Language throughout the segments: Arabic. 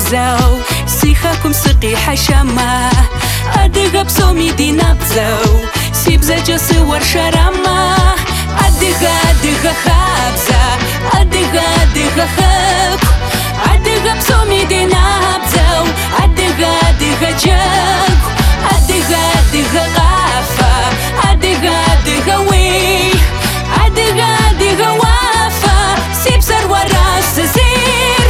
نبزو سيخاكم سقي حشمة أدغ بسومي دي نبزو سيبزا جسي ورشرمة أدغ خابزة أدغ خب أدغ بسومي دي نبزو أدغ جاك أدغ غافة أدغ وي أدغ وافة سيبزر وراس زير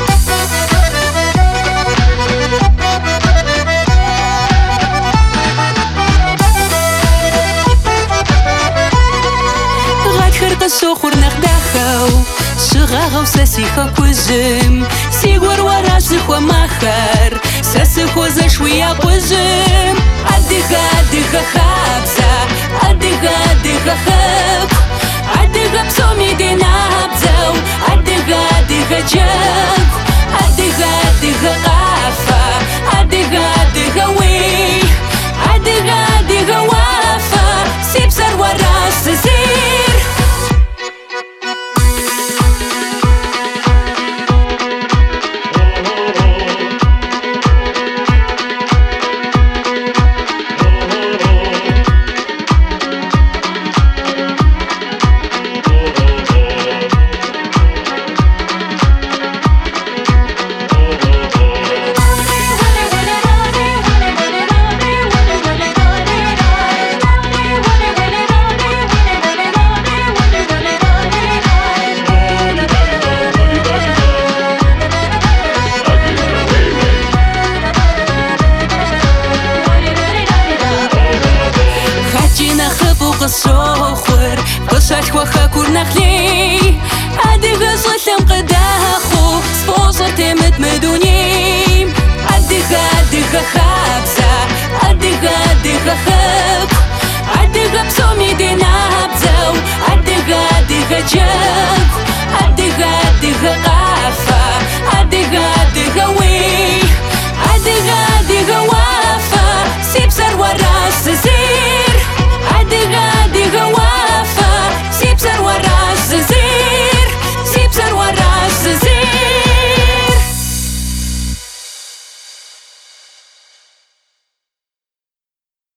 غاد خرق السوخور نخداخو شغاغو ساسيخا كوزم سيغور وراس خو مخر ساسخو زشويا قوزم أدغ خابزة أدغ خب أدغ بسومي دي نبزو أدغ جاك أدغ غافة أدغ وي أدغ وافة سيبزر وراس زير الصخر قصت وخاكور نخلي أدغ صلم قداخو سبوصة مدونيم أدغ خابزة أدغ خب